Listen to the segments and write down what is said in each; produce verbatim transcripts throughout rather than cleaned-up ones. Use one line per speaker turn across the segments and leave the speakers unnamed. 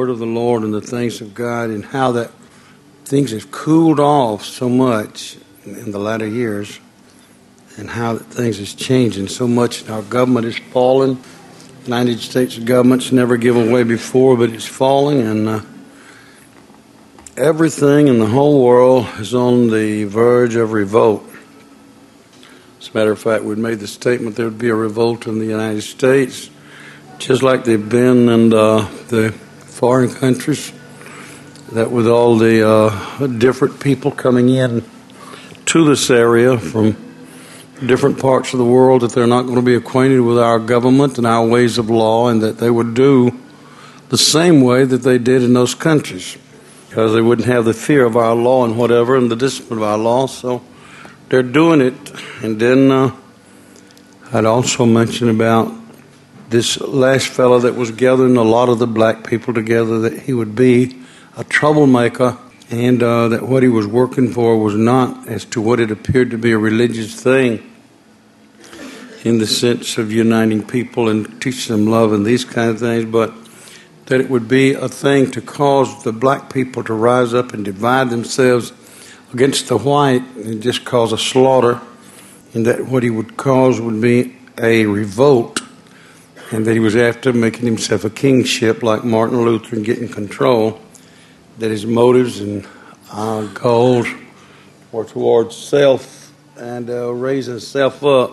word of the Lord and the things of God, and how that things have cooled off so much in the latter years, and how that things is changing so much, and our government is falling. The United States government's never given way before, but it's falling, and uh, everything in the whole world is on the verge of revolt. As a matter of fact, we made the statement there would be a revolt in the United States, just like they've been in uh, the foreign countries, that with all the uh, different people coming in to this area from different parts of the world, that they're not going to be acquainted with our government and our ways of law, and that they would do the same way that they did in those countries, because they wouldn't have the fear of our law and whatever, and the discipline of our law. So they're doing it. And then uh, I'd also mention about this last fellow that was gathering a lot of the black people together, that he would be a troublemaker, and uh, that what he was working for was not as to what it appeared to be a religious thing in the sense of uniting people and teaching them love and these kind of things, but that it would be a thing to cause the black people to rise up and divide themselves against the white and just cause a slaughter, and that what he would cause would be a revolt, and that he was after making himself a kingship like Martin Luther and getting control, that his motives and uh, goals were towards self and uh, raising self up.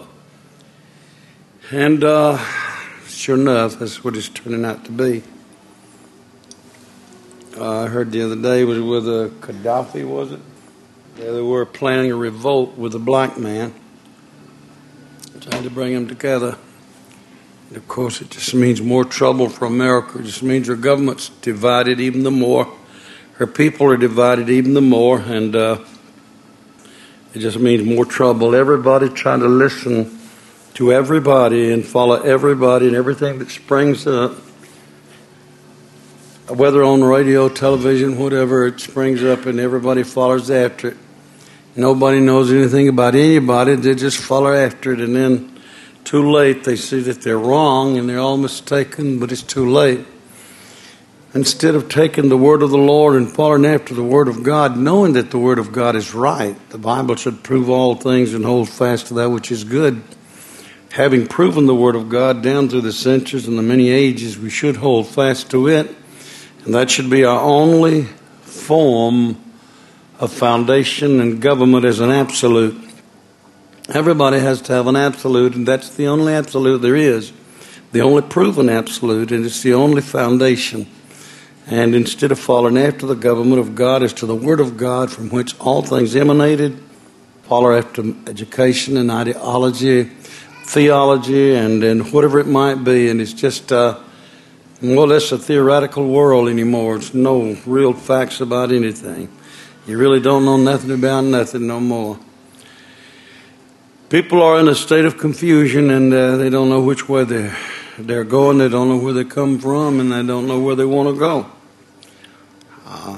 And uh, sure enough, that's what it's turning out to be. Uh, I heard the other day, was it with uh, Gaddafi, was it? Yeah, they were planning a revolt with a black man, trying to bring them together. And of course, it just means more trouble for America. It just means our government's divided even the more. Her people are divided even the more, and uh, it just means more trouble. Everybody trying to listen to everybody and follow everybody and everything that springs up, whether on radio, television, whatever, it springs up and everybody follows after it. Nobody knows anything about anybody. They just follow after it, and then too late they see that they're wrong and they're all mistaken, but it's too late. Instead of taking the word of the Lord and following after the word of God, knowing that the word of God is right, the Bible should prove all things and hold fast to that which is good. Having proven the word of God down through the centuries and the many ages, we should hold fast to it, and that should be our only form of foundation and government as an absolute. Everybody has to have an absolute, and that's the only absolute there is, the only proven absolute, and it's the only foundation. And instead of following after the government of God as to the Word of God from which all things emanated, follow after education and ideology, theology, and, and whatever it might be. And it's just uh, more or less a theoretical world anymore. It's no real facts about anything. You really don't know nothing about nothing no more. People are in a state of confusion, and uh, they don't know which way they're They're going, they don't know where they come from, and they don't know where they want to go. Uh,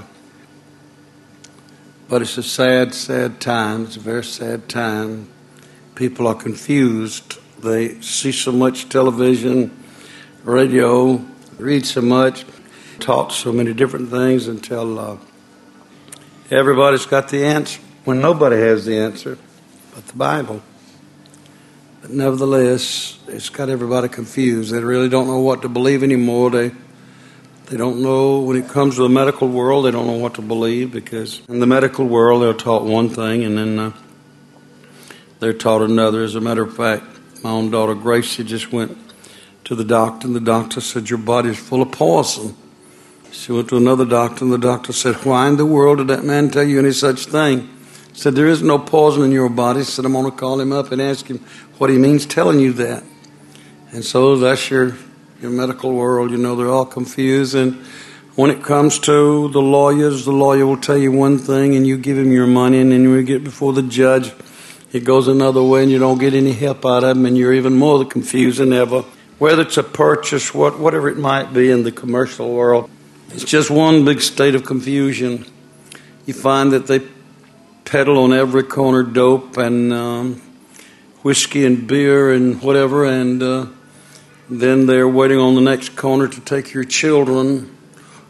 but it's a sad, sad time. It's a very sad time. People are confused. They see so much television, radio, read so much, taught so many different things until uh, everybody's got the answer, when nobody has the answer but the Bible. But nevertheless, it's got everybody confused. They really don't know what to believe anymore. They they don't know, when it comes to the medical world, they don't know what to believe, because in the medical world, they're taught one thing, and then uh, they're taught another. As a matter of fact, my own daughter, Gracie, just went to the doctor, and the doctor said, your body's full of poison. She went to another doctor, and the doctor said, why in the world did that man tell you any such thing? Said, there is no poison in your body. Said, I'm going to call him up and ask him what he means telling you that. And so that's your, your medical world. You know, they're all confused. And when it comes to the lawyers, the lawyer will tell you one thing, and you give him your money, and then when you get before the judge, it goes another way, and you don't get any help out of him, and you're even more confused than ever. Whether it's a purchase, what, whatever it might be in the commercial world, it's just one big state of confusion. You find that they peddle on every corner dope and um, whiskey and beer and whatever, and uh, then they're waiting on the next corner to take your children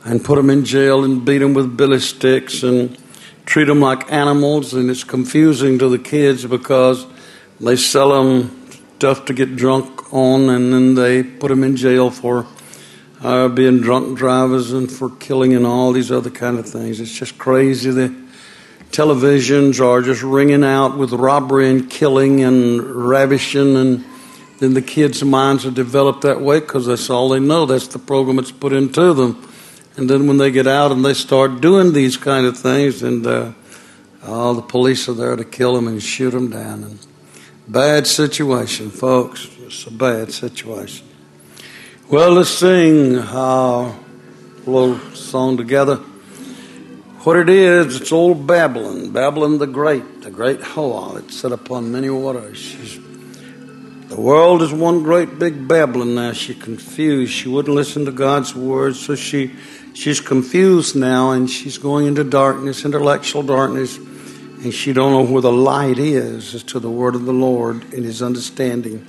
and put them in jail and beat them with billy sticks and treat them like animals. And it's confusing to the kids because they sell them stuff to get drunk on, and then they put them in jail for uh, being drunk drivers and for killing and all these other kind of things. It's just crazy. The televisions are just ringing out with robbery and killing and ravishing, and then the kids' minds are developed that way because that's all they know. That's the program that's put into them. And then when they get out and they start doing these kind of things, and uh, all the police are there to kill them and shoot them down. And bad situation, folks. It's a bad situation. Well, let's sing a little song together. What it is, it's old Babylon, Babylon the Great, the great Hoa that sat upon many waters. She's, the world is one great big Babylon now. She's confused. She wouldn't listen to God's word, so she she's confused now, and she's going into darkness, intellectual darkness, and she don't know where the light is as to the word of the Lord and his understanding.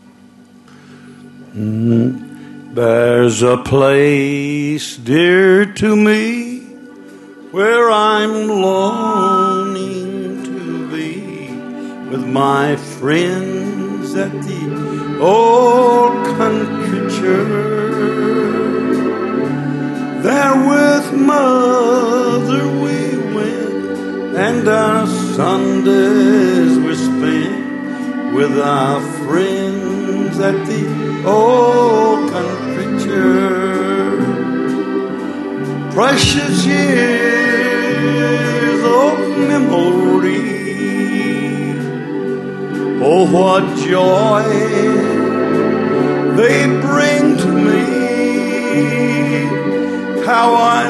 Mm-hmm. There's a place dear to me where I'm longing to be with my friends at the old country church. There with mother we went, and our Sundays were spent with our friends at the old country church. Precious years of memory, oh what joy they bring to me. How I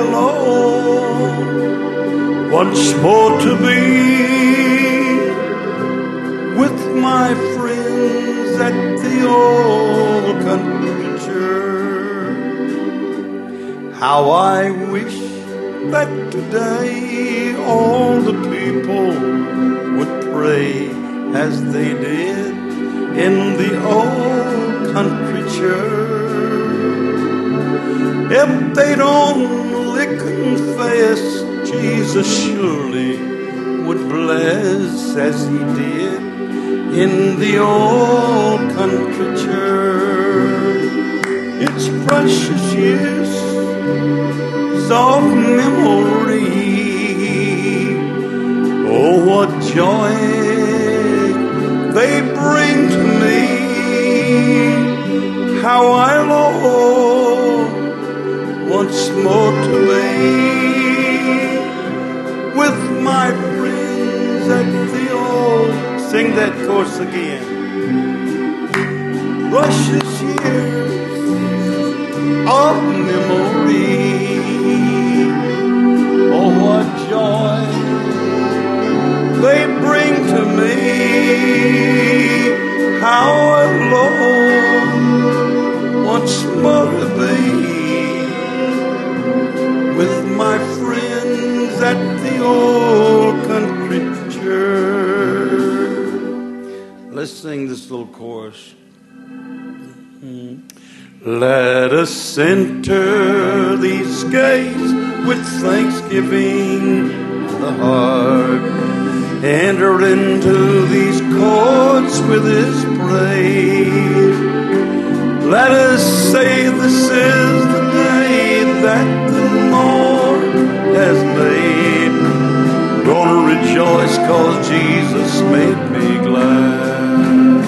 long once more to be with my friends at the old country church. How I wish that today all the people would pray as they did in the old country church. If they'd only confess, Jesus surely would bless as he did in the old country church. It's precious years of memory, oh what joy they bring to me. How I long once more to be with my friends at the old. Sing that chorus again. Precious years of memory, oh what joy they bring to me. How I long once more to be with my friends at the old country church. Let's sing this little chorus. Mm-hmm. Let us enter these gates with thanksgiving in the heart. Enter into these courts with his praise. Let us say this is the day that the Lord has made. Gonna rejoice cause Jesus made me glad.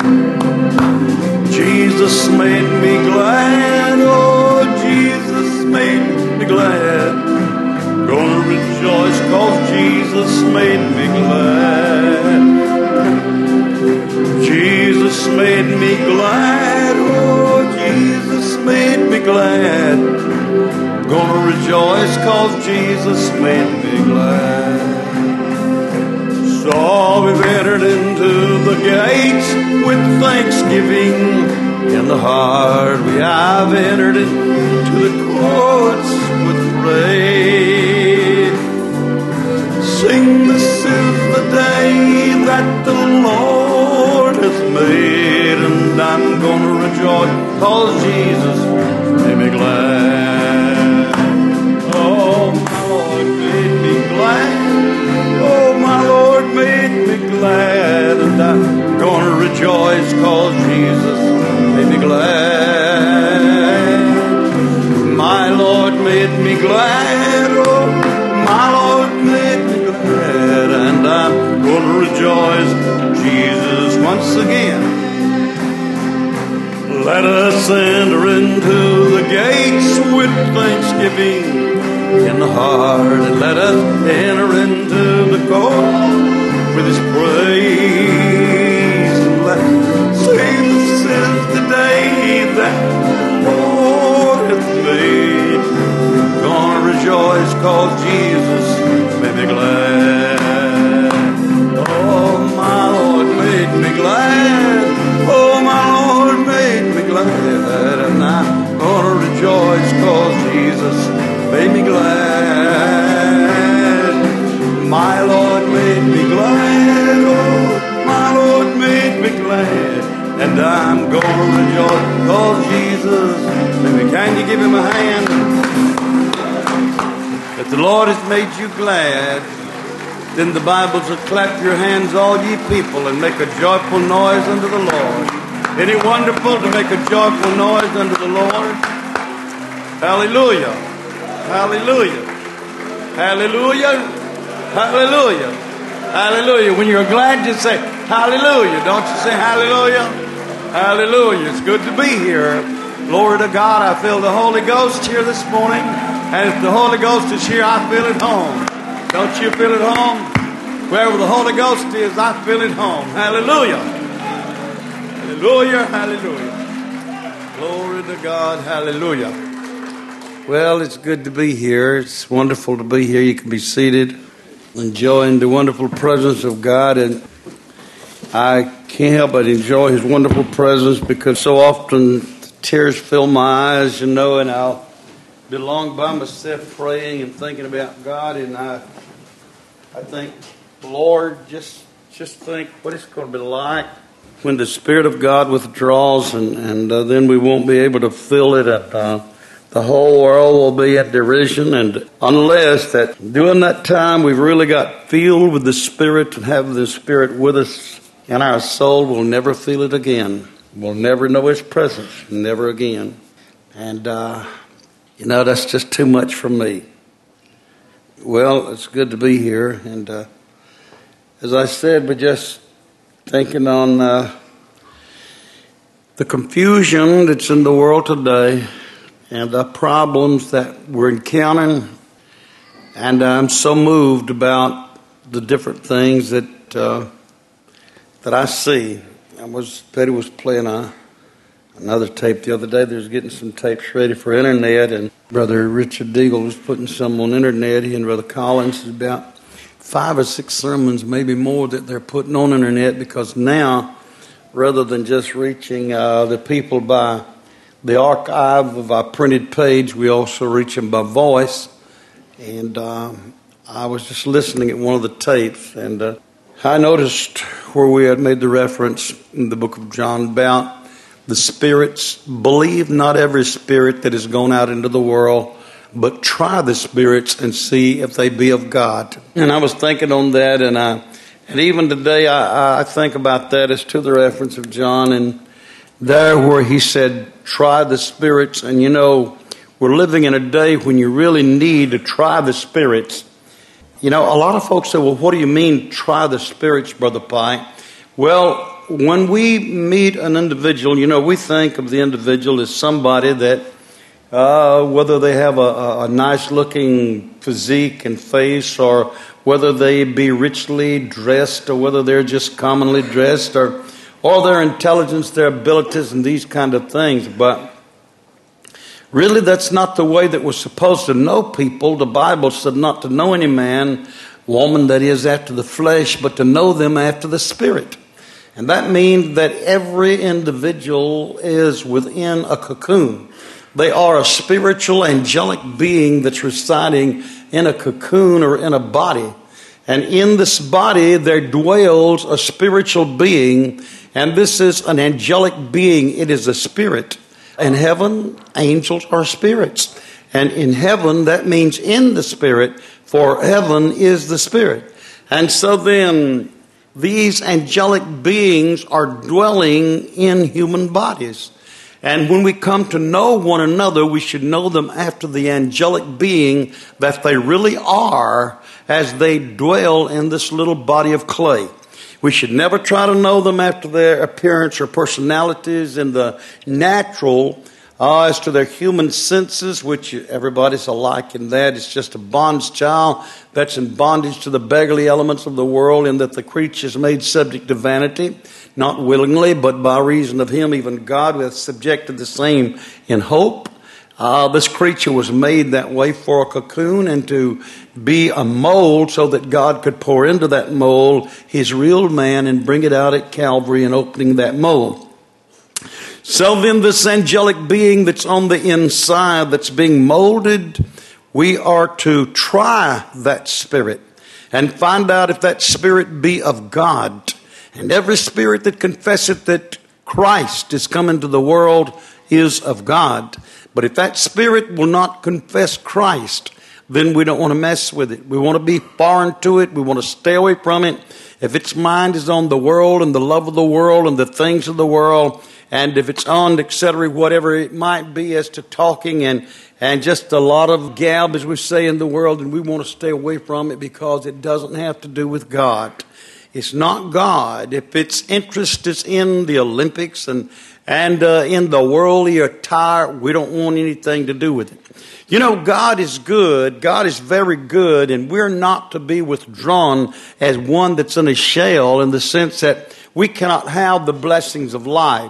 Jesus made me glad. Oh, Jesus made me glad. Gonna rejoice cause Jesus made me glad. Jesus made me glad. Oh, Jesus made me glad. Gonna rejoice cause Jesus made me glad. So we've entered into the gates with thanksgiving in the heart. We have entered into the courts with praise. Sing, this is the day that the Lord has made, and I'm gonna rejoice cause Jesus made me glad. made me glad. Oh, my Lord made me glad. And I'm going to rejoice Jesus once again. Let us enter into the gates with thanksgiving in the heart, and let us enter into the court with His praise. And let us say this is the day that the Lord hath made. We're gonna rejoice 'cause Jesus made me glad. Oh, my Lord made me glad. Oh, my Lord made me glad. And I'm gonna rejoice 'cause Jesus made me glad. My Lord made me glad. Oh, my Lord made me glad. And I'm gonna rejoice 'cause Jesus made me. Can you give Him a hand? If the Lord has made you glad, then the Bible says, clap your hands, all ye people, and make a joyful noise unto the Lord. Isn't it wonderful to make a joyful noise unto the Lord? Hallelujah. Hallelujah. Hallelujah. Hallelujah. Hallelujah. When you're glad, you say hallelujah. Don't you say hallelujah? Hallelujah. It's good to be here. Glory to God. I feel the Holy Ghost here this morning. And if the Holy Ghost is here, I feel at home. Don't you feel at home? Wherever the Holy Ghost is, I feel at home. Hallelujah. Hallelujah. Hallelujah. Glory to God. Hallelujah. Well, it's good to be here. It's wonderful to be here. You can be seated, enjoying the wonderful presence of God. And I can't help but enjoy His wonderful presence because so often tears fill my eyes, you know, and I'll be long by myself praying and thinking about God. And I I think, Lord, just just think what it's going to be like when the Spirit of God withdraws, and, and uh, then we won't be able to feel it. At, uh, the whole world will be at derision, and unless that during that time we've really got filled with the Spirit and have the Spirit with us in our soul, we'll never feel it again. We'll never know His presence, never again. And, uh, you know, that's just too much for me. Well, it's good to be here, and uh, as I said, we're just thinking on uh, the confusion that's in the world today and the problems that we're encountering, and I'm so moved about the different things that uh, that I see. I was Betty was playing a another tape the other day. They was getting some tapes ready for internet, and Brother Richard Deagle was putting some on internet. He and Brother Collins is about five or six sermons, maybe more, that they're putting on internet, because now, rather than just reaching uh, the people by the archive of our printed page, we also reach them by voice. And um, I was just listening at one of the tapes, and uh, I noticed where we had made the reference in the book of John about the spirits. Believe not every spirit that is gone out into the world, but try the spirits and see if they be of God. And I was thinking on that, and I, and even today I, I think about that as to the reference of John, and there where he said, try the spirits. And you know, we're living in a day when you really need to try the spirits. You know, a lot of folks say, well, what do you mean try the spirits, Brother Pike? Well, when we meet an individual, you know, we think of the individual as somebody that, uh, whether they have a, a nice-looking physique and face, or whether they be richly dressed, or whether they're just commonly dressed, or or their intelligence, their abilities, and these kind of things. But really, that's not the way that we're supposed to know people. The Bible said not to know any man, woman, that is after the flesh, but to know them after the Spirit. And that means that every individual is within a cocoon. They are a spiritual, angelic being that's residing in a cocoon or in a body. And in this body there dwells a spiritual being, and this is an angelic being. It is a spirit. In heaven, angels are spirits. And in heaven, that means in the Spirit, for heaven is the Spirit. And so then, these angelic beings are dwelling in human bodies. And when we come to know one another, we should know them after the angelic being that they really are as they dwell in this little body of clay. We should never try to know them after their appearance or personalities in the natural, uh, as to their human senses, which everybody's alike in that. It's just a bond's child that's in bondage to the beggarly elements of the world, in that the creature is made subject to vanity, not willingly, but by reason of him, even God, hath subjected the same in hope. Uh, this creature was made that way for a cocoon and to be a mold so that God could pour into that mold his real man and bring it out at Calvary and opening that mold. So then this angelic being that's on the inside, that's being molded, we are to try that spirit and find out if that spirit be of God. And every spirit that confesseth that Christ is come into the world is of God. But if that spirit will not confess Christ, then we don't want to mess with it. We want to be foreign to it. We want to stay away from it. If its mind is on the world and the love of the world and the things of the world, and if it's on, et cetera, whatever it might be as to talking and, and just a lot of gab, as we say in the world, and we want to stay away from it because it doesn't have to do with God. It's not God. If its interest is in the Olympics and and uh, in the worldly attire, we don't want anything to do with it. You know, God is good. God is very good, and we're not to be withdrawn as one that's in a shell, in the sense that we cannot have the blessings of life.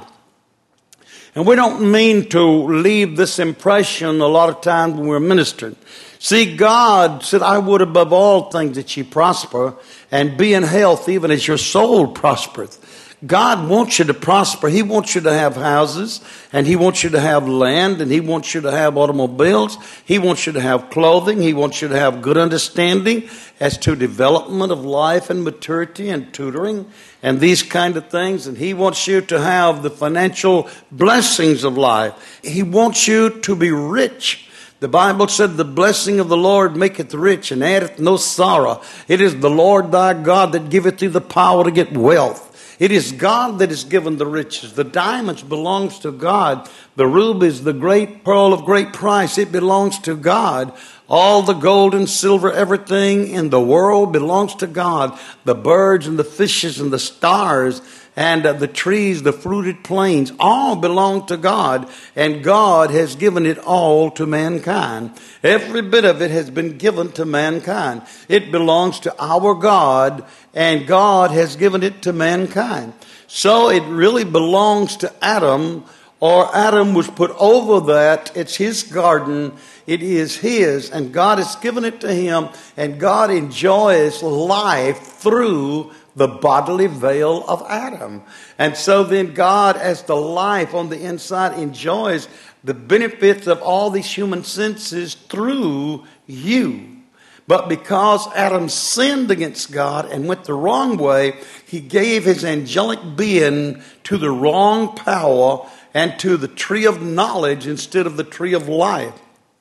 And we don't mean to leave this impression a lot of times when we're ministering. See, God said, I would above all things that ye prosper and be in health, even as your soul prospereth. God wants you to prosper. He wants you to have houses, and He wants you to have land, and He wants you to have automobiles. He wants you to have clothing. He wants you to have good understanding as to development of life and maturity and tutoring and these kind of things. And He wants you to have the financial blessings of life. He wants you to be rich. The Bible said, the blessing of the Lord maketh rich and addeth no sorrow. It is the Lord thy God that giveth thee the power to get wealth. It is God that is given the riches. The diamonds belongs to God. The rubies, the great pearl of great price, it belongs to God. All the gold and silver, everything in the world belongs to God. The birds and the fishes and the stars and uh, the trees, the fruited plains, all belong to God. And God has given it all to mankind. Every bit of it has been given to mankind. It belongs to our God, and God has given it to mankind. So it really belongs to Adam, or Adam was put over that. It's his garden. It is his, and God has given it to him, and God enjoys life through the bodily veil of Adam. And so then God, as the life on the inside, enjoys the benefits of all these human senses through you. But because Adam sinned against God and went the wrong way, he gave his angelic being to the wrong power and to the tree of knowledge instead of the tree of life.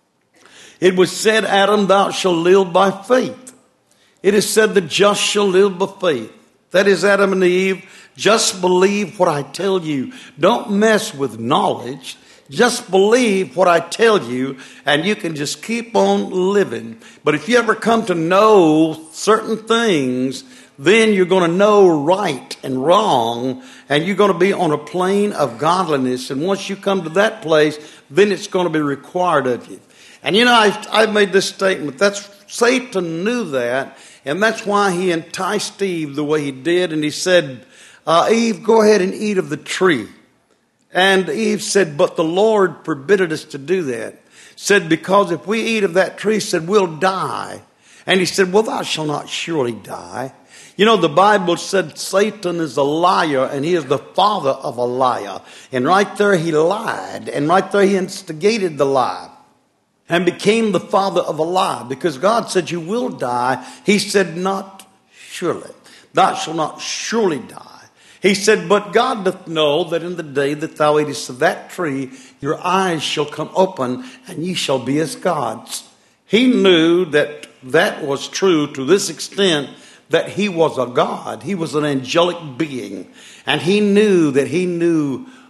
It was said, Adam, thou shalt live by faith. It is said, the just shall live by faith. That is Adam and Eve. Just believe what I tell you. Don't mess with knowledge. Just believe what I tell you, and you can just keep on living. But if you ever come to know certain things, then you're going to know right and wrong, and you're going to be on a plane of godliness. And once you come to that place, then it's going to be required of you. And you know, I've, I've made this statement. That's Satan knew that, and that's why he enticed Eve the way he did. And he said, uh, Eve, go ahead and eat of the tree. And Eve said, but the Lord forbid us to do that. Said, because if we eat of that tree, said, we'll die. And he said, well, thou shalt not surely die. You know, the Bible said Satan is a liar, and he is the father of a liar. And right there he lied, and right there he instigated the lie and became the father of a lie, because God said you will die. He said not surely. Thou shalt not surely die. He said, but God doth know that in the day that thou eatest of that tree, your eyes shall come open, and ye shall be as gods. He knew that that was true to this extent, that he was a God. He was an angelic being. And he knew that he knew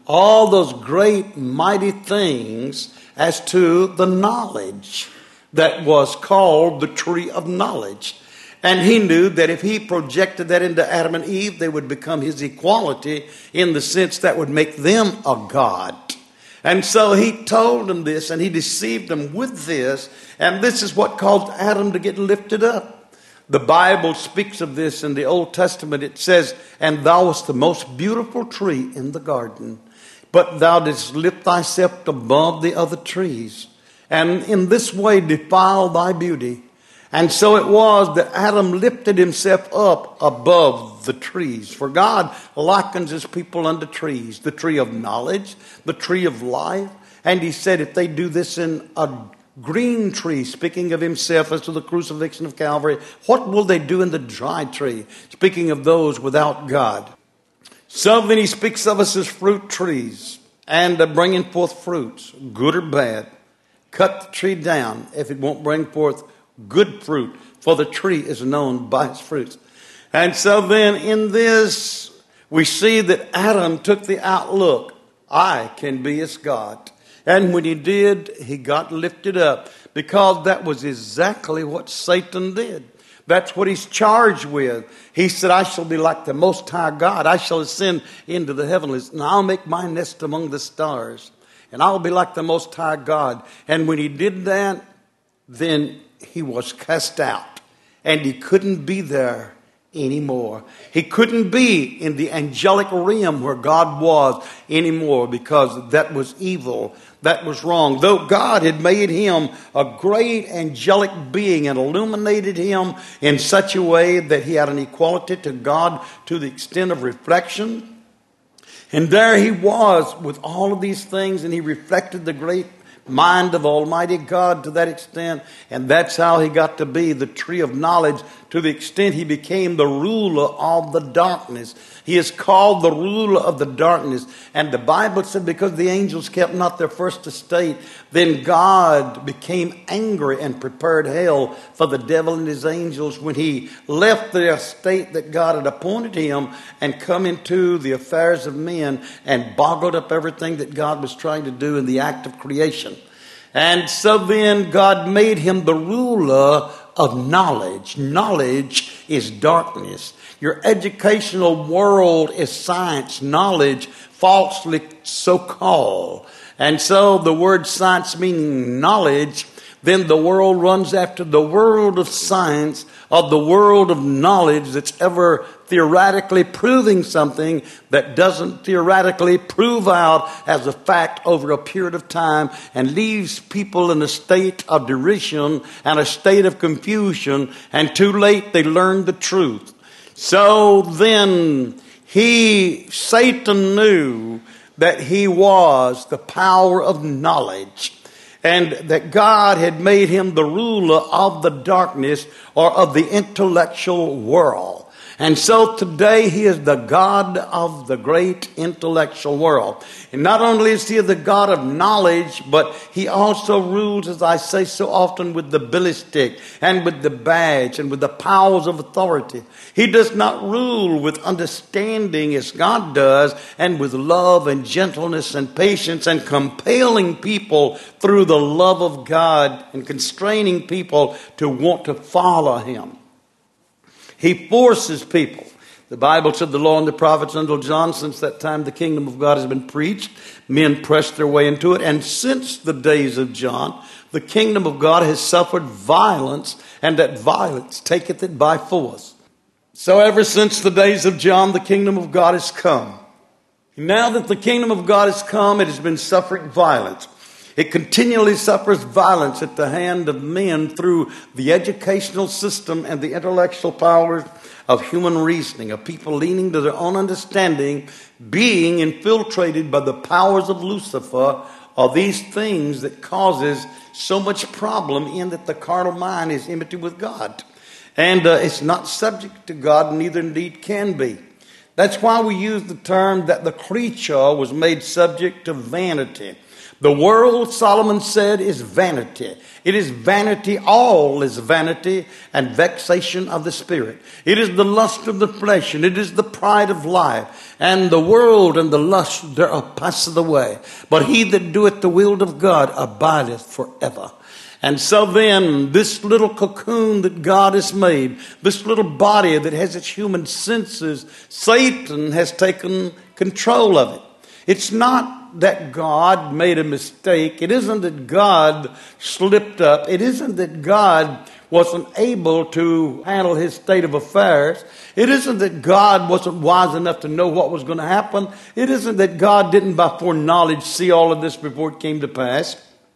all those great, mighty things as to the knowledge that was called the tree of knowledge. And he knew that if he projected that into Adam and Eve, they would become his equality in the sense that would make them a god. And so he told them this, and he deceived them with this, and this is what caused Adam to get lifted up. The Bible speaks of this in the Old Testament. It says, and thou wast the most beautiful tree in the garden, but thou didst lift thyself above the other trees, and in this way defile thy beauty. And so it was that Adam lifted himself up above the trees. For God likens his people unto trees, the tree of knowledge, the tree of life. And he said if they do this in a green tree, speaking of himself as to the crucifixion of Calvary, what will they do in the dry tree, speaking of those without God? So then he speaks of us as fruit trees and uh, bringing forth fruits, good or bad. Cut the tree down if it won't bring forth good fruit, for the tree is known by its fruits. And so then in this, we see that Adam took the outlook, I can be as God. And when he did, he got lifted up, because that was exactly what Satan did. That's what he's charged with. He said, I shall be like the Most High God. I shall ascend into the heavenlies, and I'll make my nest among the stars. And I'll be like the Most High God. And when he did that, then he was cast out, and he couldn't be there anymore. He couldn't be in the angelic realm where God was anymore, because that was evil. That was wrong. Though God had made him a great angelic being and illuminated him in such a way that he had an equality to God to the extent of reflection. And there he was with all of these things, and he reflected the great mind of Almighty God to that extent. And that's how he got to be the tree of knowledge, to the extent he became the ruler of the darkness. He is called the ruler of the darkness. And the Bible said because the angels kept not their first estate, then God became angry and prepared hell for the devil and his angels when he left the estate that God had appointed him and come into the affairs of men and boggled up everything that God was trying to do in the act of creation. And so then God made him the ruler of knowledge. Knowledge is darkness. Your educational world is science. Knowledge, falsely so called. And so the word science meaning knowledge, then the world runs after the world of science, of the world of knowledge that's ever theoretically proving something that doesn't theoretically prove out as a fact over a period of time, and leaves people in a state of derision and a state of confusion, and too late they learn the truth. So then he, Satan, knew that he was the power of knowledge, and that God had made him the ruler of the darkness or of the intellectual world. And so today he is the God of the great intellectual world. And not only is he the God of knowledge, but he also rules, as I say so often, with the billy stick and with the badge and with the powers of authority. He does not rule with understanding as God does, and with love and gentleness and patience, and compelling people through the love of God and constraining people to want to follow him. He forces people. The Bible said the law and the prophets until John, since that time the kingdom of God has been preached. Men pressed their way into it. And since the days of John, the kingdom of God has suffered violence, and that violence taketh it by force. So ever since the days of John, the kingdom of God has come. Now that the kingdom of God has come, it has been suffering violence. It continually suffers violence at the hand of men through the educational system and the intellectual powers of human reasoning, of people leaning to their own understanding, being infiltrated by the powers of Lucifer, are these things that causes so much problem in that the carnal mind is enmity with God. And uh, it's not subject to God, neither indeed can be. That's why we use the term that the creature was made subject to vanity. The world, Solomon said, is vanity. It is vanity, all is vanity and vexation of the spirit. It is the lust of the flesh, and it is the pride of life. And the world and the lust thereof passeth away. But he that doeth the will of God abideth forever. And so then, this little cocoon that God has made, this little body that has its human senses, Satan has taken control of it. It's not that God made a mistake. It isn't that God slipped up. It isn't that God wasn't able to handle his state of affairs. It isn't that God wasn't wise enough to know what was going to happen. It isn't that God didn't by foreknowledge see all of this before it came to pass.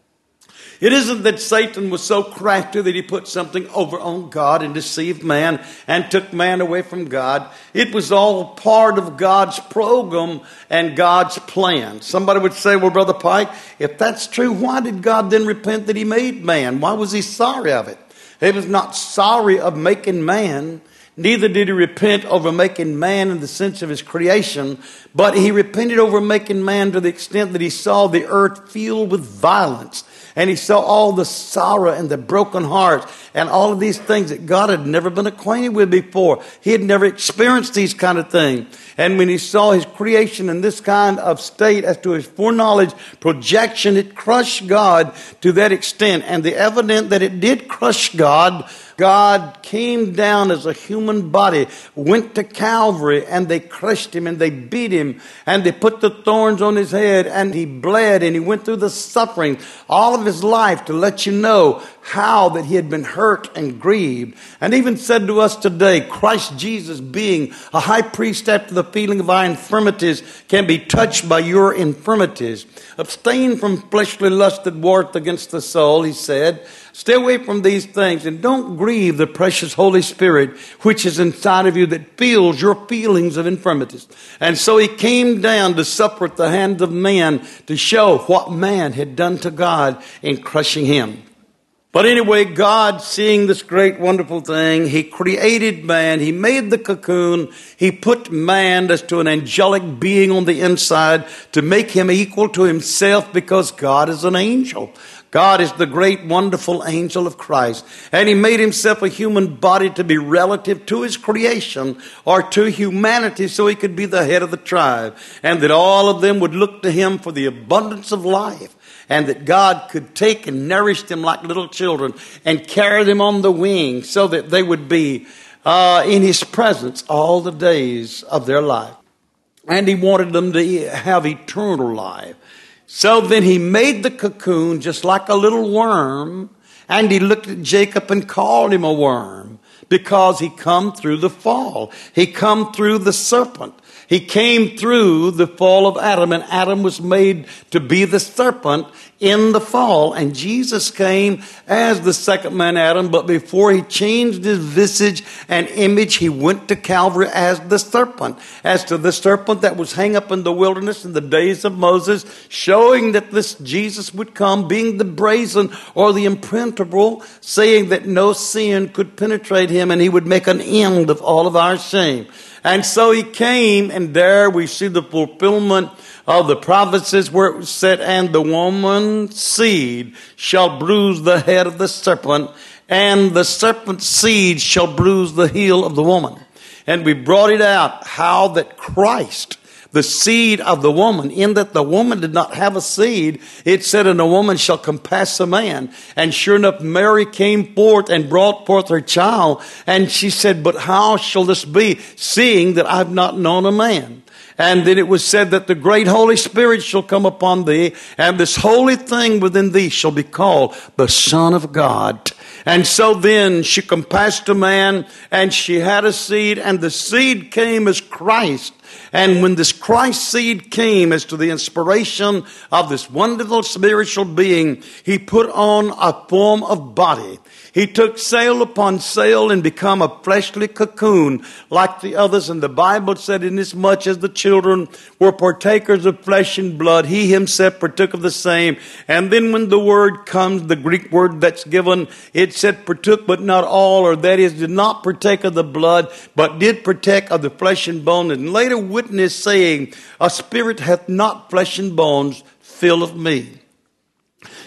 It isn't that Satan was so crafty that he put something over on God and deceived man and took man away from God. It was all part of God's program and God's plan. Somebody would say, well, Brother Pike, if that's true, why did God then repent that he made man? Why was he sorry of it? He was not sorry of making man. Neither did he repent over making man in the sense of his creation, but he repented over making man to the extent that he saw the earth filled with violence. And he saw all the sorrow and the broken hearts and all of these things that God had never been acquainted with before. He had never experienced these kind of things. And when he saw his creation in this kind of state as to his foreknowledge projection, it crushed God to that extent. And the evidence that it did crush God, God came down as a human body, went to Calvary, and they crushed him and they beat him and they put the thorns on his head and he bled and he went through the suffering all of his life to let you know how that he had been hurt and grieved. And even said to us today, Christ Jesus being a high priest after the feeling of our infirmities can be touched by your infirmities. Abstain from fleshly lust that warreth against the soul, he said. Stay away from these things and don't grieve the precious Holy Spirit which is inside of you that feels your feelings of infirmities. And so he came down to suffer at the hand of man to show what man had done to God in crushing him. But anyway, God, seeing this great, wonderful thing, he created man. He made the cocoon. He put man as to an angelic being on the inside to make him equal to himself because God is an angel. God is the great, wonderful angel of Christ. And he made himself a human body to be relative to his creation or to humanity so he could be the head of the tribe. And that all of them would look to him for the abundance of life. And that God could take and nourish them like little children and carry them on the wing so that they would be uh, in his presence all the days of their life. And he wanted them to have eternal life. So then he made the cocoon just like a little worm, and he looked at Jacob and called him a worm because he come through the fall. He come through the serpent. He came through the fall of Adam, and Adam was made to be the serpent in the fall. And Jesus came as the second man Adam, but before he changed his visage and image, he went to Calvary as the serpent. As to the serpent that was hung up in the wilderness in the days of Moses, showing that this Jesus would come, being the brazen or the impenetrable, saying that no sin could penetrate him and he would make an end of all of our shame. And so he came, and there we see the fulfillment of the prophecies where it was said, and the woman's seed shall bruise the head of the serpent, and the serpent's seed shall bruise the heel of the woman. And we brought it out how that Christ, the seed of the woman, in that the woman did not have a seed, it said, and a woman shall compass a man. And sure enough, Mary came forth and brought forth her child. And she said, but how shall this be, seeing that I've not known a man? And then it was said that the great Holy Spirit shall come upon thee, and this holy thing within thee shall be called the Son of God. And so then she compassed a man, and she had a seed, and the seed came as Christ. And when this Christ seed came as to the inspiration of this wonderful spiritual being, he put on a form of body. He took sail upon sail and become a fleshly cocoon like the others. And the Bible said, inasmuch as the children were partakers of flesh and blood, he himself partook of the same. And then when the word comes, the Greek word that's given, it said partook, but not all, or that is, did not partake of the blood, but did partake of the flesh and bone. And later witness saying, a spirit hath not flesh and bones, fill of me.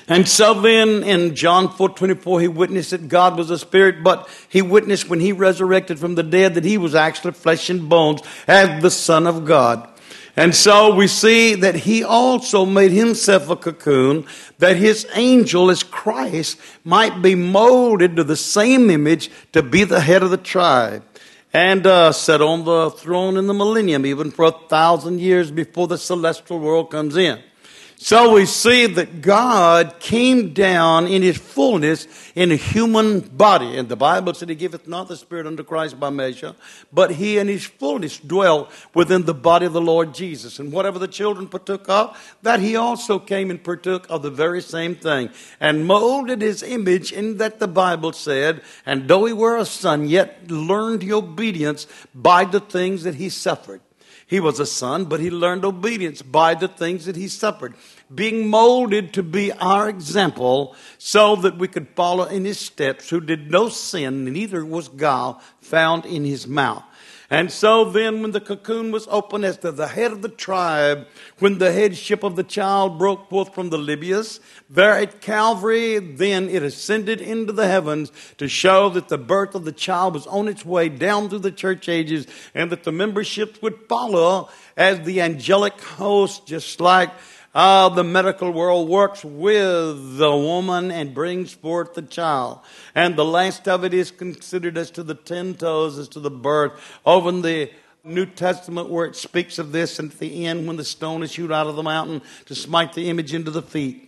And so then in John four twenty-four, he witnessed that God was a spirit, but he witnessed when he resurrected from the dead that he was actually flesh and bones as the Son of God. And so we see that he also made himself a cocoon, that his angel as Christ might be molded to the same image to be the head of the tribe. And uh, sat on the throne in the millennium, even for a thousand years before the celestial world comes in. So we see that God came down in his fullness in a human body. And the Bible said he giveth not the Spirit unto Christ by measure, but he in his fullness dwelt within the body of the Lord Jesus. And whatever the children partook of, that he also came and partook of the very same thing. And molded his image in that the Bible said, and though he were a son, yet learned the obedience by the things that he suffered. He was a son, but he learned obedience by the things that he suffered, being molded to be our example so that we could follow in his steps, who did no sin, neither was guile found in his mouth. And so then when the cocoon was opened as to the head of the tribe, when the headship of the child broke forth from the Libyas, there at Calvary, then it ascended into the heavens to show that the birth of the child was on its way down through the church ages, and that the membership would follow as the angelic host, just like Uh, the medical world works with the woman and brings forth the child. And the last of it is considered as to the ten toes, as to the birth. Over in the New Testament where it speaks of this, and at the end when the stone is hewed out of the mountain to smite the image into the feet.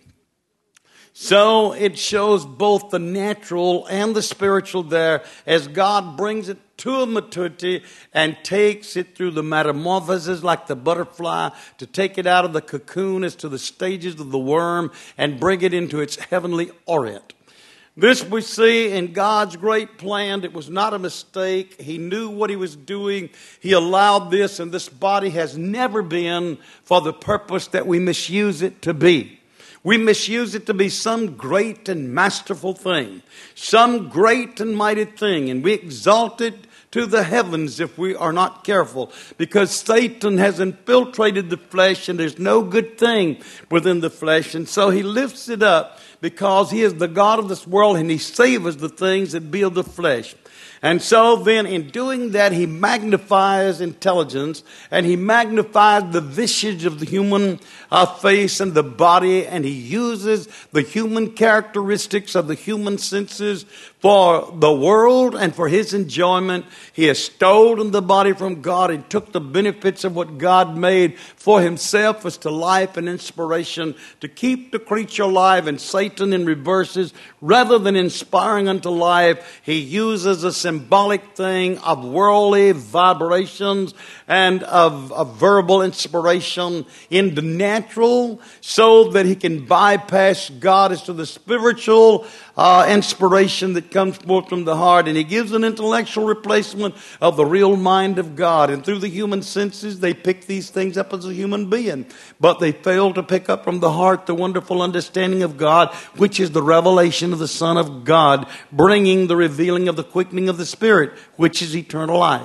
So it shows both the natural and the spiritual there as God brings it to a maturity and takes it through the metamorphosis like the butterfly, to take it out of the cocoon as to the stages of the worm and bring it into its heavenly orient. This we see in God's great plan. It was not a mistake. He knew what he was doing. He allowed this, and this body has never been for the purpose that we misuse it to be. We misuse it to be some great and masterful thing, some great and mighty thing, and we exalt it to the heavens if we are not careful, because Satan has infiltrated the flesh and there's no good thing within the flesh, and so he lifts it up because he is the God of this world and he savors the things that build the flesh. And so then in doing that, he magnifies intelligence and he magnifies the visage of the human uh, face and the body, and he uses the human characteristics of the human senses for the world and for his enjoyment. He has stolen the body from God and took the benefits of what God made for himself as to life and inspiration to keep the creature alive. And Satan in reverses, rather than inspiring unto life, he uses a symbolic thing of worldly vibrations and of, of verbal inspiration in the natural, so that he can bypass God as to the spiritual uh, inspiration that comes forth from the heart. And he gives an intellectual replacement of the real mind of God. And through the human senses, they pick these things up as a human being, but they fail to pick up from the heart the wonderful understanding of God, which is the revelation of the Son of God, bringing the revealing of the quickening of the Spirit, which is eternal life.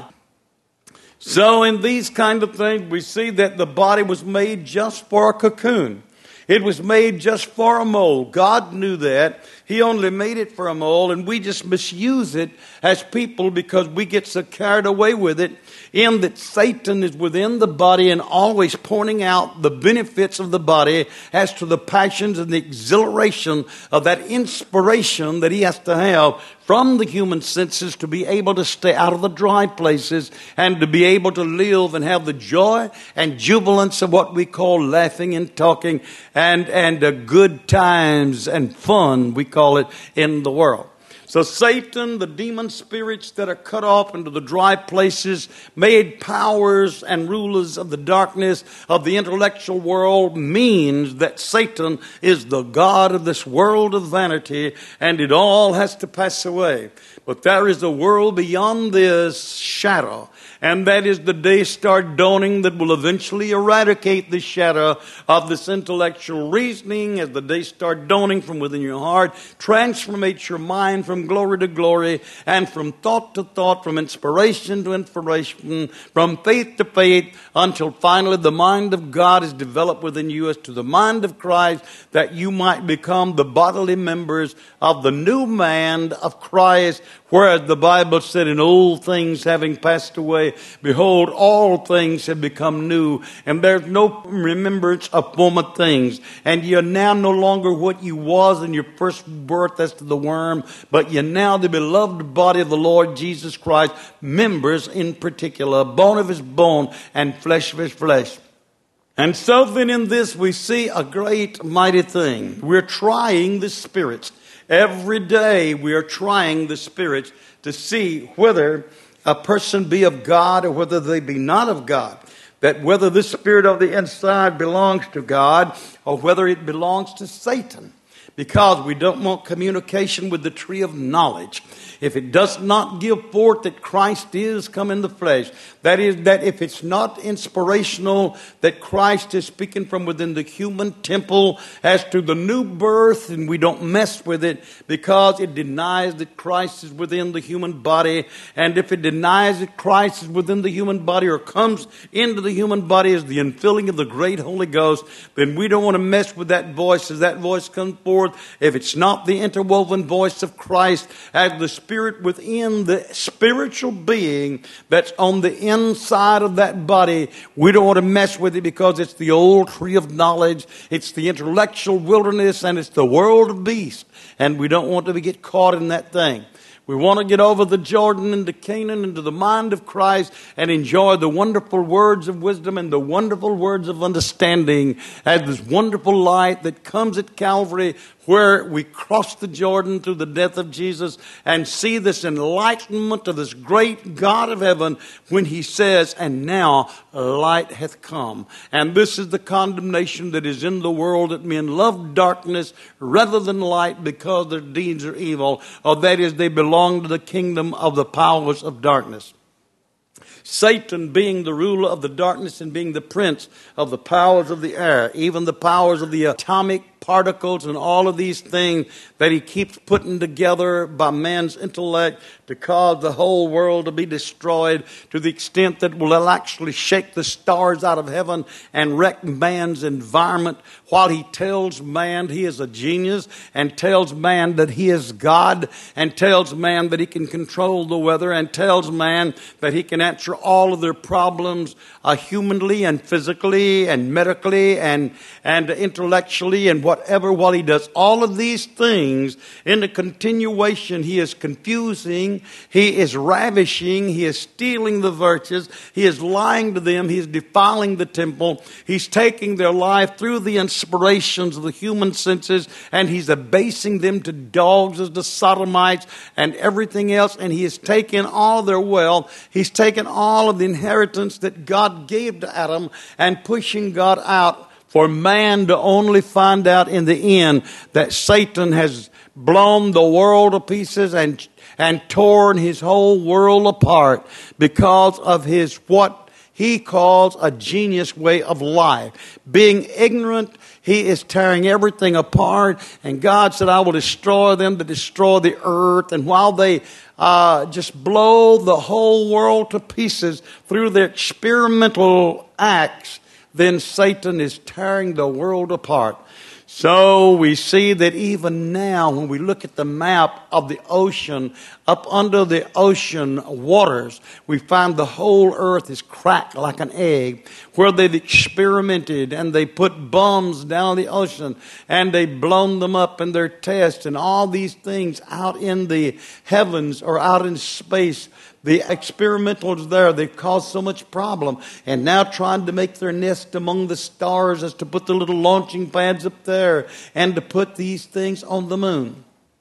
So in these kind of things, we see that the body was made just for a cocoon. It was made just for a mold. God knew that. He only made it for a mold, and we just misuse it as people because we get so carried away with it, in that Satan is within the body and always pointing out the benefits of the body as to the passions and the exhilaration of that inspiration that he has to have from the human senses to be able to stay out of the dry places and to be able to live and have the joy and jubilance of what we call laughing and talking and, and uh, good times and fun, we call it, in the world. So Satan, the demon spirits that are cut off into the dry places, made powers and rulers of the darkness of the intellectual world, means that Satan is the god of this world of vanity, and it all has to pass away. But there is a world beyond this shadow, and that is the day start dawning that will eventually eradicate the shadow of this intellectual reasoning as the day start dawning from within your heart, transformate your mind from from glory to glory, and from thought to thought, from inspiration to inspiration, from faith to faith, until finally the mind of God is developed within you as to the mind of Christ, that you might become the bodily members of the new man of Christ, whereas the Bible said, in old things having passed away, behold, all things have become new, and there's no remembrance of former things. And you're now no longer what you was in your first birth as to the worm, but you're now the beloved body of the Lord Jesus Christ, members in particular, bone of his bone and flesh of his flesh. And so then in this we see a great mighty thing. We're trying the spirits. Every day we are trying the spirits to see whether a person be of God or whether they be not of God. That whether this spirit of the inside belongs to God or whether it belongs to Satan. Because we don't want communication with the tree of knowledge. If it does not give forth that Christ is come in the flesh, that is, that if it's not inspirational that Christ is speaking from within the human temple as to the new birth, and we don't mess with it because it denies that Christ is within the human body. And if it denies that Christ is within the human body or comes into the human body as the infilling of the great Holy Ghost, then we don't want to mess with that voice as that voice comes forth. If it's not the interwoven voice of Christ as the Spirit within the spiritual being that's on the inside of that body, we don't want to mess with it because it's the old tree of knowledge, it's the intellectual wilderness, and it's the world of beasts. And we don't want to get caught in that thing. We want to get over the Jordan into Canaan, into the mind of Christ, and enjoy the wonderful words of wisdom and the wonderful words of understanding as this wonderful light that comes at Calvary, where we cross the Jordan through the death of Jesus and see this enlightenment of this great God of heaven when he says, and now light hath come. And this is the condemnation that is in the world, that men love darkness rather than light because their deeds are evil, or that is, they belong to the kingdom of the powers of darkness. Satan being the ruler of the darkness and being the prince of the powers of the air, even the powers of the atomic particles and all of these things that he keeps putting together by man's intellect to cause the whole world to be destroyed, to the extent that will actually shake the stars out of heaven and wreck man's environment, while he tells man he is a genius and tells man that he is God and tells man that he can control the weather and tells man that he can answer all of their problems uh, humanly and physically and medically and, and intellectually and whatever. While he does all of these things, in the continuation, he is confusing, he is ravishing, he is stealing the virtues, he is lying to them, he is defiling the temple, he's taking their life through the inspirations of the human senses, and he's abasing them to dogs as the Sodomites and everything else, and he has taken all their wealth, he's taken all of the inheritance that God gave to Adam and pushing God out, for man to only find out in the end that Satan has blown the world to pieces and and torn his whole world apart because of his what he calls a genius way of life. Being ignorant, he is tearing everything apart. And God said, I will destroy them to destroy the earth. And while they uh, just blow the whole world to pieces through their experimental acts, then Satan is tearing the world apart. So we see that even now, when we look at the map of the ocean, up under the ocean waters, we find the whole earth is cracked like an egg, where they've experimented and they put bombs down the ocean and they've blown them up in their tests and all these things out in the heavens or out in space. The experimentals there, they've caused so much problem. And now trying to make their nest among the stars as to put the little launching pads up there and to put these things on the moon.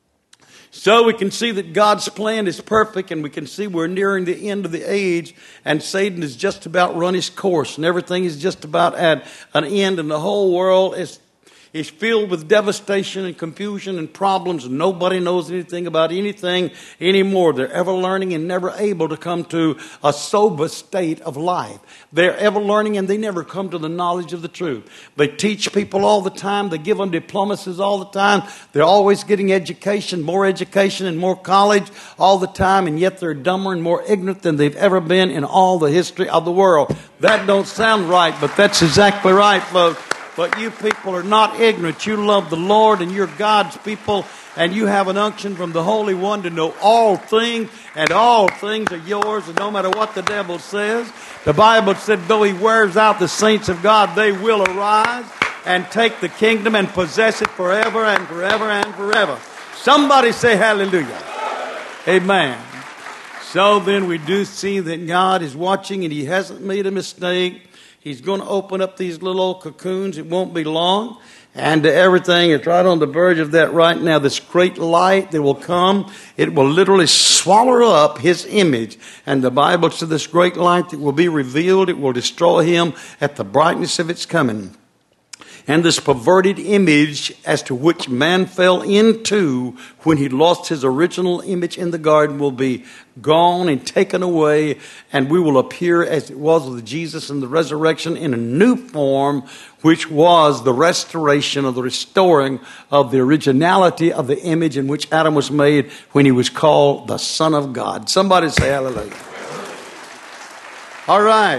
So we can see that God's plan is perfect, and we can see we're nearing the end of the age, and Satan has just about run his course, and everything is just about at an end, and the whole world is is filled with devastation and confusion and problems. Nobody knows anything about anything anymore. They're ever learning and never able to come to a sober state of life. They're ever learning and they never come to the knowledge of the truth. They teach people all the time. They give them diplomas all the time. They're always getting education, more education and more college all the time, and yet they're dumber and more ignorant than they've ever been in all the history of the world. That don't sound right, but that's exactly right, folks. But you people are not ignorant. You love the Lord and you're God's people, and you have an unction from the Holy One to know all things, and all things are yours, and no matter what the devil says. The Bible said, though he wears out the saints of God, they will arise and take the kingdom and possess it forever and forever and forever. Somebody say hallelujah. Amen. So then we do see that God is watching and he hasn't made a mistake. He's going to open up these little old cocoons. It won't be long. And everything is right on the verge of that right now. This great light that will come, it will literally swallow up his image. And the Bible says this great light that will be revealed, it will destroy him at the brightness of its coming. And this perverted image as to which man fell into when he lost his original image in the garden will be gone and taken away, and we will appear as it was with Jesus in the resurrection in a new form, which was the restoration or the restoring of the originality of the image in which Adam was made when he was called the Son of God. Somebody say hallelujah. All right.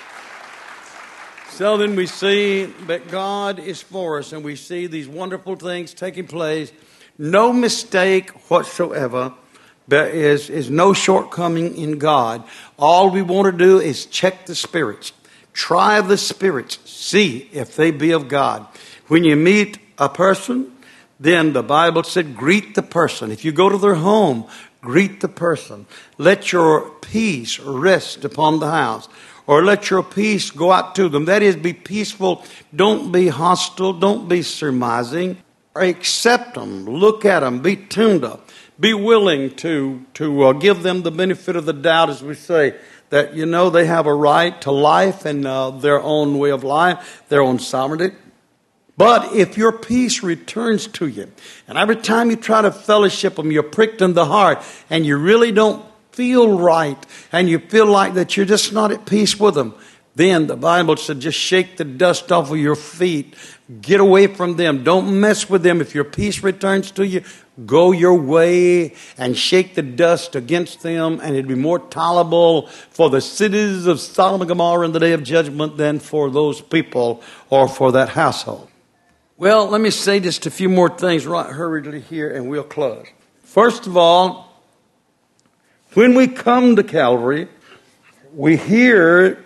So then we see that God is for us, and we see these wonderful things taking place. No mistake whatsoever. There is, is no shortcoming in God. All we want to do is check the spirits. Try the spirits. See if they be of God. When you meet a person, then the Bible said, greet the person. If you go to their home, greet the person. Let your peace rest upon the house. Or let your peace go out to them. That is, be peaceful. Don't be hostile. Don't be surmising. Accept them. Look at them. Be tender. Be willing to, to uh, give them the benefit of the doubt, as we say, that, you know, they have a right to life and uh, their own way of life, their own sovereignty. But if your peace returns to you, and every time you try to fellowship them, you're pricked in the heart, and you really don't feel right, and you feel like that you're just not at peace with them, then the Bible said just shake the dust off of your feet. Get away from them. Don't mess with them. If your peace returns to you, go your way and shake the dust against them, and it'd be more tolerable for the cities of Sodom and Gomorrah in the day of judgment than for those people or for that household. Well, let me say just a few more things right hurriedly here, and we'll close. First of all, when we come to Calvary, we hear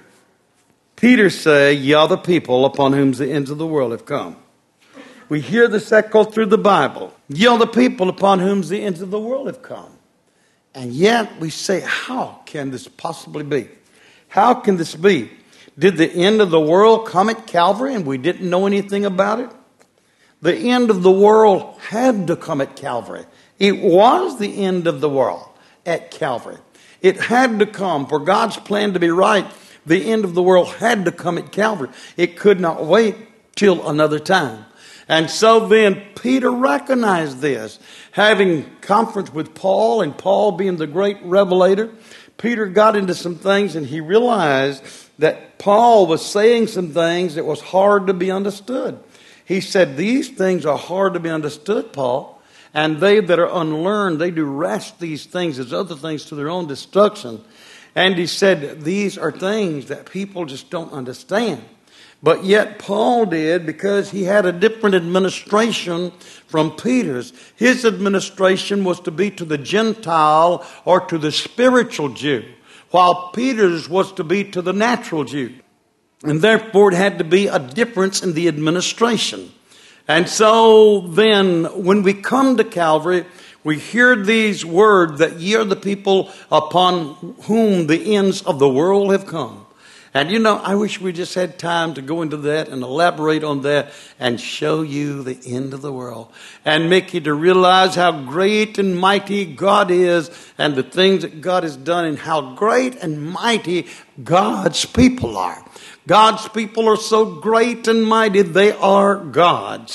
Peter say, ye are the people upon whom the ends of the world have come. We hear this echo through the Bible. Ye are the people upon whom the ends of the world have come. And yet we say, how can this possibly be? How can this be? Did the end of the world come at Calvary and we didn't know anything about it? The end of the world had to come at Calvary. It was the end of the world at Calvary. It had to come. For God's plan to be right, the end of the world had to come at Calvary. It could not wait till another time. And so then Peter recognized this. Having conference with Paul, and Paul being the great revelator, Peter got into some things, and he realized that Paul was saying some things that was hard to be understood. He said, these things are hard to be understood, Paul. And they that are unlearned, they do wrest these things as other things to their own destruction. And he said, these are things that people just don't understand. But yet Paul did, because he had a different administration from Peter's. His administration was to be to the Gentile or to the spiritual Jew, while Peter's was to be to the natural Jew. And therefore it had to be a difference in the administration. And so then when we come to Calvary, we hear these words that ye are the people upon whom the ends of the world have come. And you know, I wish we just had time to go into that and elaborate on that and show you the end of the world and make you to realize how great and mighty God is and the things that God has done and how great and mighty God's people are. God's people are so great and mighty, they are God's.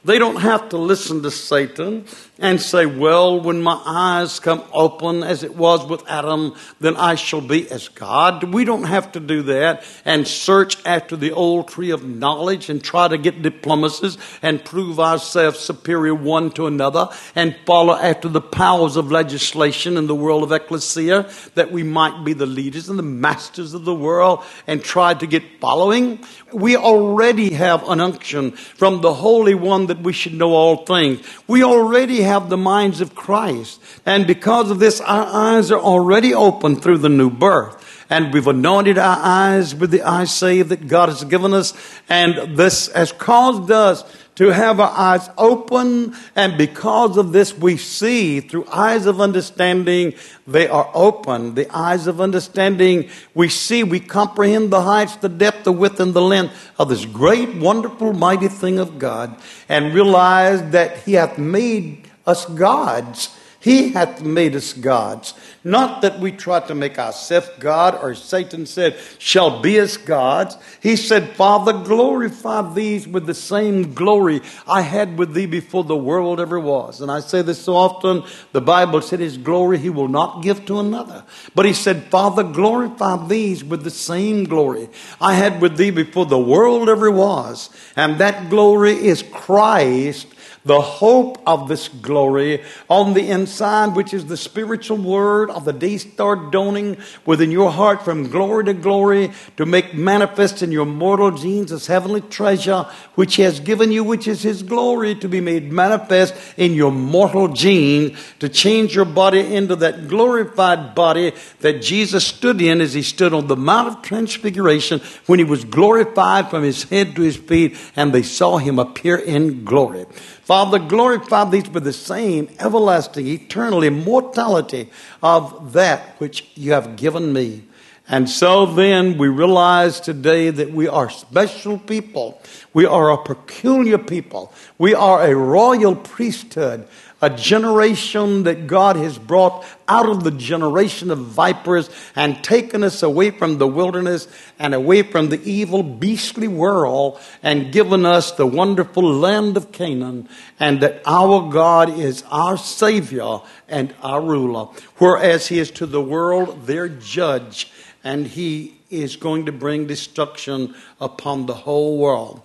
They don't have to listen to Satan and say, well, when my eyes come open as it was with Adam, then I shall be as God. We don't have to do that and search after the old tree of knowledge and try to get diplomacies and prove ourselves superior one to another and follow after the powers of legislation in the world of ecclesia that we might be the leaders and the masters of the world and try to get following. We already have an unction from the Holy One that we should know all things. We already have the minds of Christ. And because of this, our eyes are already open through the new birth. And we've anointed our eyes with the eye salve that God has given us. And this has caused us to have our eyes open. And because of this, we see through eyes of understanding, they are open. The eyes of understanding, we see, we comprehend the heights, the depth, the width, and the length of this great, wonderful, mighty thing of God. And realize that He hath made us gods. He hath made us gods. Not that we try to make ourselves God, or Satan said, shall be as gods. He said, Father, glorify these with the same glory I had with thee before the world ever was. And I say this so often, the Bible said His glory He will not give to another. But He said, Father, glorify these with the same glory I had with thee before the world ever was. And that glory is Christ, the hope of this glory on the inside, which is the spiritual word of the day star dawning within your heart from glory to glory to make manifest in your mortal genes this heavenly treasure which He has given you, which is His glory, to be made manifest in your mortal gene, to change your body into that glorified body that Jesus stood in as He stood on the Mount of Transfiguration when He was glorified from His head to His feet, and they saw Him appear in glory. Father, glorify these with the same everlasting, eternal immortality of that which you have given me. And so then we realize today that we are special people. We are a peculiar people. We are a royal priesthood, a generation that God has brought out of the generation of vipers and taken us away from the wilderness and away from the evil, beastly world and given us the wonderful land of Canaan, and that our God is our Savior and our ruler, whereas He is to the world their judge, and He is going to bring destruction upon the whole world.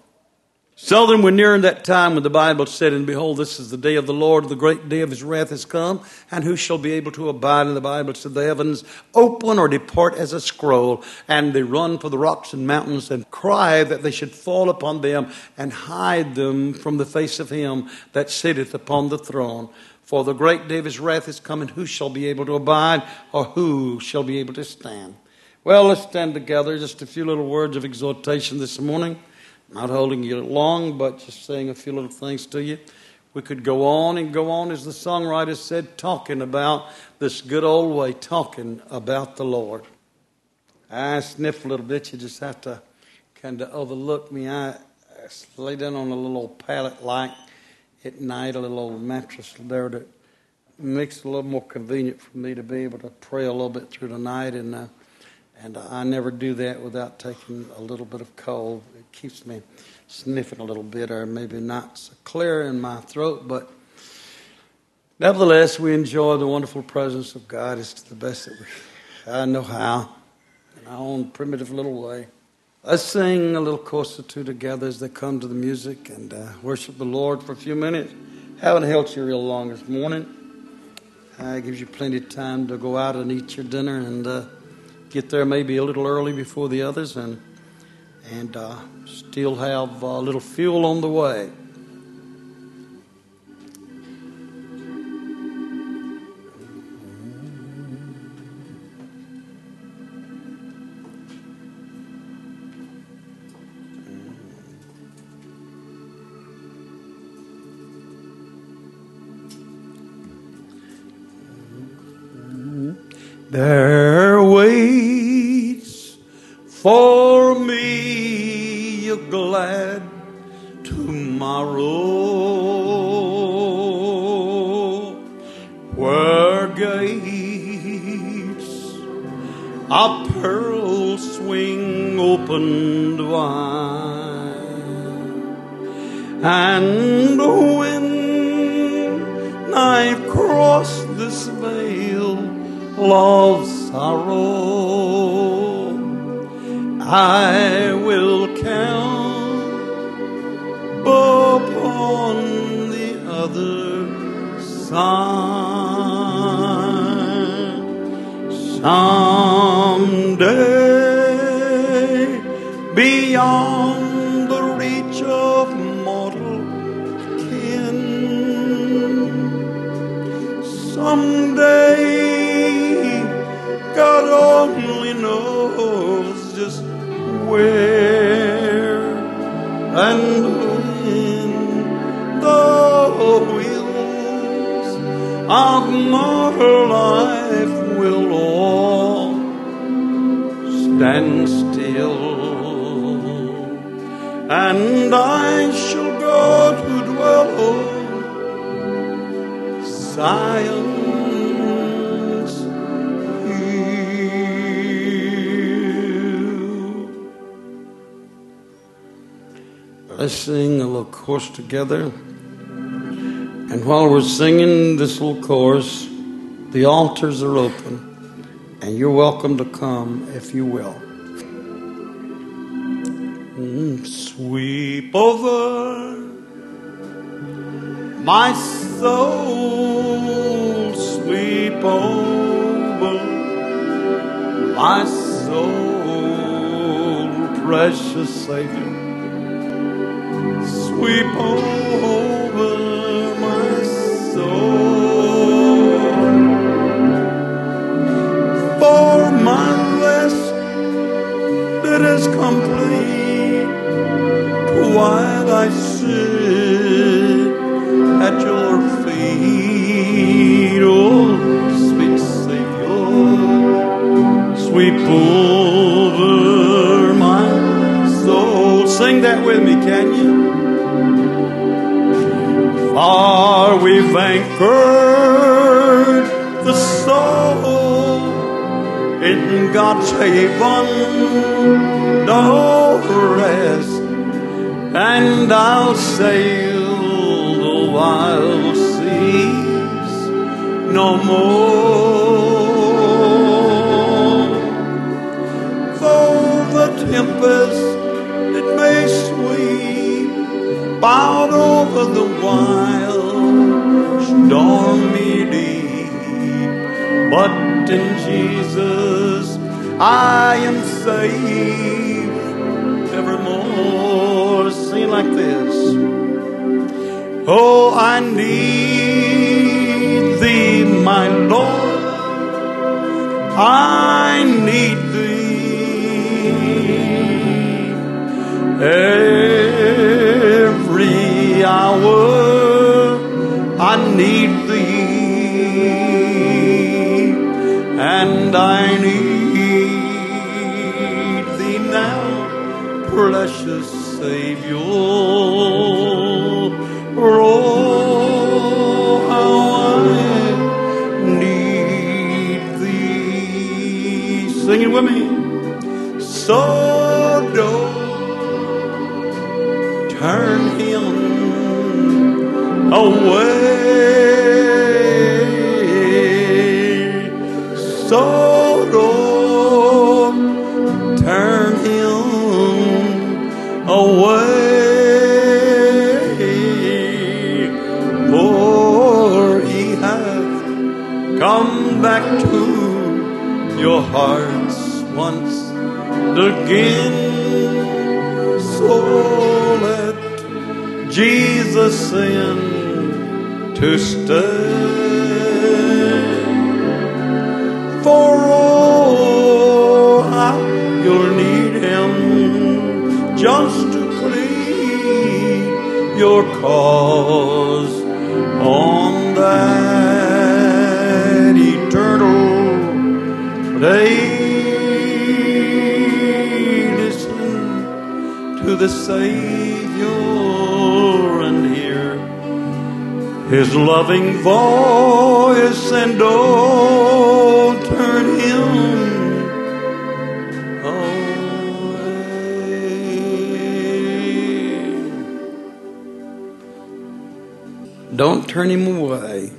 So then we're nearing that time when the Bible said, and behold, this is the day of the Lord, the great day of His wrath is come, and who shall be able to abide? And the Bible said, the heavens open or depart as a scroll, and they run for the rocks and mountains and cry that they should fall upon them and hide them from the face of Him that sitteth upon the throne. For the great day of His wrath is come, and who shall be able to abide, or who shall be able to stand? Well, let's stand together. Just a few little words of exhortation this morning. Not holding you long, but just saying a few little things to you. We could go on and go on, as the songwriter said, talking about this good old way, talking about the Lord. I sniff a little bit. You just have to kind of overlook me. I lay down on a little old pallet light at night, a little old mattress there that makes it a little more convenient for me to be able to pray a little bit through the night. And uh, and I never do that without taking a little bit of cold. It keeps me sniffing a little bit, or maybe not so clear in my throat, but nevertheless, we enjoy the wonderful presence of God. It's the best that we, I know how, in our own primitive little way. Let's sing a little chorus or two together as they come to the music and uh, worship the Lord for a few minutes. Haven't held you real long this morning. Uh, it gives you plenty of time to go out and eat your dinner and uh, get there maybe a little early before the others, and and uh, still have a little fuel on the way. There waits for me a glad tomorrow, where gates of pearl swing opened wide, And when I've crossed this veil of sorrow, I will count upon the other side. Someday, beyond the reach of mortal kin, someday, God only knows just where and when the wheels of mortal life will all stand still, and I shall go to dwell on Zion's hill. Let's sing a little chorus together. And while we're singing this little chorus, the altars are open, and you're welcome to come if you will. Mm, sweep over my soul, sweep over my soul, precious Savior. Sweep over my soul, for my rest that is complete while I sit at your feet. Oh, sweet Savior, sweep over my soul. Sing that with me, can you? For we've anchored the soul in God's haven, no rest, and I'll sail the wild seas no more. Though the tempest it may sweep out over the wild stormy deep, but in Jesus I am safe evermore. Sing like this. Oh, I need thee, my Lord, I need thee every hour. I need thee, and I need thee now, precious Savior. Oh, how I need thee. Sing it with me. So don't turn him away. So don't turn him away. For he hath come back to your hearts once again. So let Jesus in to stay. For oh, how you'll need him just to plead your cause on that eternal day. Listen to the Savior and hear his loving voice, and don't turn him away. don't turn him away.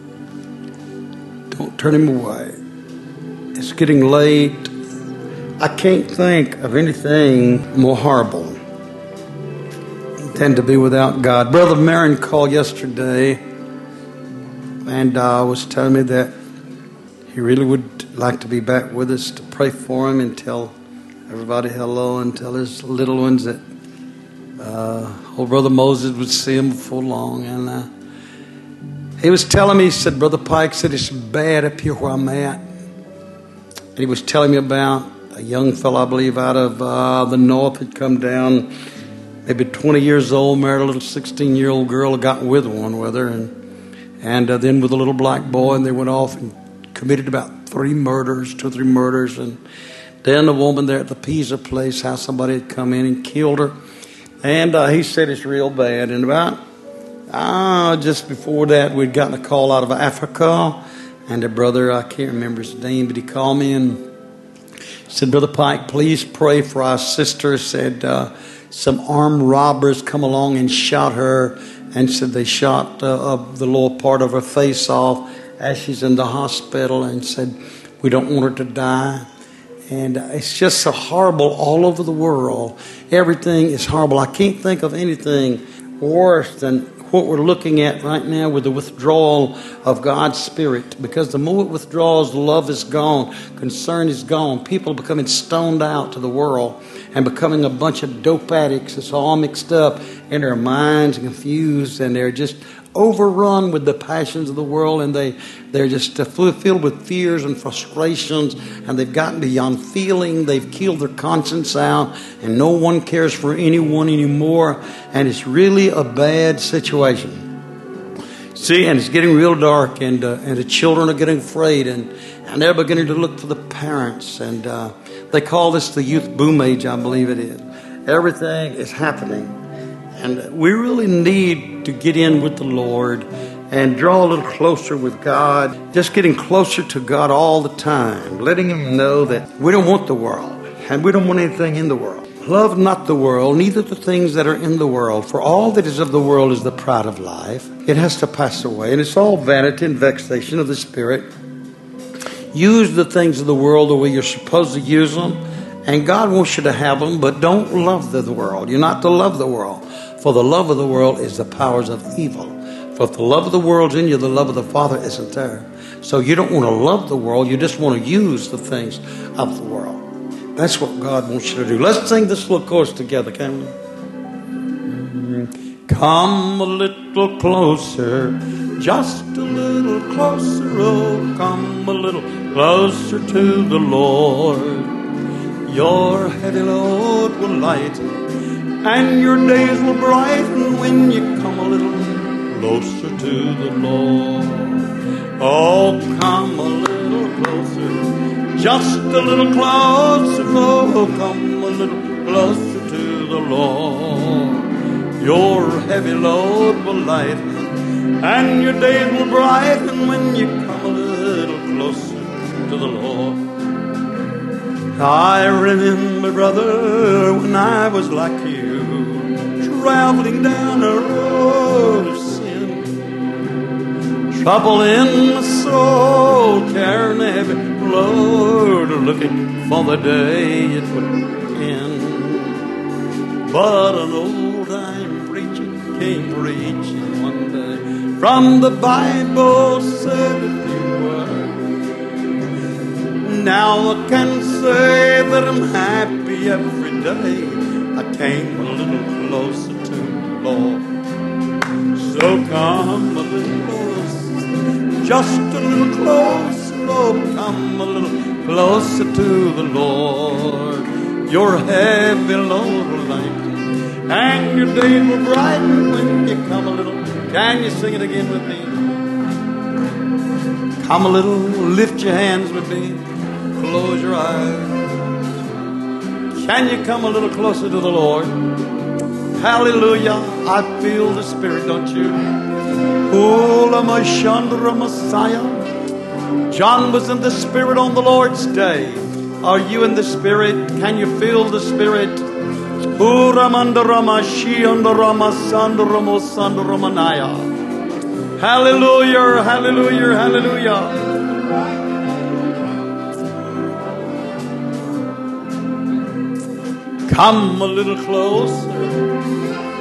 Don't turn him away. It's getting late. I can't think of anything more horrible than to be without God. Brother Marin called yesterday and uh, was telling me that he really would like to be back with us to pray for him and tell everybody hello and tell his little ones that uh, old Brother Moses would see him before long. And uh, he was telling me, he said, Brother Pike said, it's bad up here where I'm at. And he was telling me about a young fellow, I believe, out of uh, the north had come down, maybe twenty years old, married a little sixteen-year-old girl, got with one with her, and and uh, then with a little black boy, and they went off and committed about three murders, two or three murders, and then the woman there at the Pisa place, how somebody had come in and killed her, and uh, he said it's real bad. And about uh, just before that, we'd gotten a call out of Africa, and a brother, I can't remember his name, but he called me and said, Brother Pike, please pray for our sister. Said uh, some armed robbers come along and shot her, and said they shot uh, the lower part of her face off as she's in the hospital, and said we don't want her to die. And it's just so horrible all over the world. Everything is horrible. I can't think of anything worse than what we're looking at right now with the withdrawal of God's Spirit. Because the more it withdraws, love is gone, concern is gone. People are becoming stoned out to the world and becoming a bunch of dope addicts. It's all mixed up in their minds and confused, and they're just overrun with the passions of the world, and they, they're just uh, filled with fears and frustrations, and they've gotten beyond feeling. They've killed their conscience out, and no one cares for anyone anymore, and it's really a bad situation. See, and it's getting real dark, and uh, and the children are getting afraid, and, and they're beginning to look for the parents, and uh, they call this the youth boom age, I believe it is. Everything is happening. And we really need to get in with the Lord and draw a little closer with God. Just getting closer to God all the time. Letting Him know that we don't want the world. And we don't want anything in the world. Love not the world, neither the things that are in the world. For all that is of the world is the pride of life. It has to pass away. And it's all vanity and vexation of the spirit. Use the things of the world the way you're supposed to use them. And God wants you to have them, but don't love the world. You're not to love the world. For the love of the world is the powers of evil. For if the love of the world's in you, the love of the Father isn't there. So you don't want to love the world. You just want to use the things of the world. That's what God wants you to do. Let's sing this little chorus together, can we? Come a little closer, just a little closer. Oh, come a little closer to the Lord. Your heavy load will lighten, and your days will brighten when you come a little closer to the Lord. Oh, come a little closer, just a little closer. Oh, come a little closer to the Lord. Your heavy load will lighten, and your days will brighten when you come a little closer to the Lord. I remember, brother, when I was like you, traveling down a road of sin, trouble in my soul, carrying a heavy load, looking for the day it would end. But an old-time preacher came preaching one day from the Bible, said a few words. Now I can say that I'm happy every day. I came a little closer to the Lord. So come a little closer, just a little closer. Oh, come a little closer to the Lord. Your heavy load will lighten, and your day will brighten when you come a little. Can you sing it again with me? Come a little, lift your hands with me. Close your eyes. Can you come a little closer to the Lord? Hallelujah. I feel the Spirit, don't you? Messiah. John was in the Spirit on the Lord's day. Are you in the Spirit? Can you feel the Spirit? Hallelujah, hallelujah, hallelujah. Come a little closer.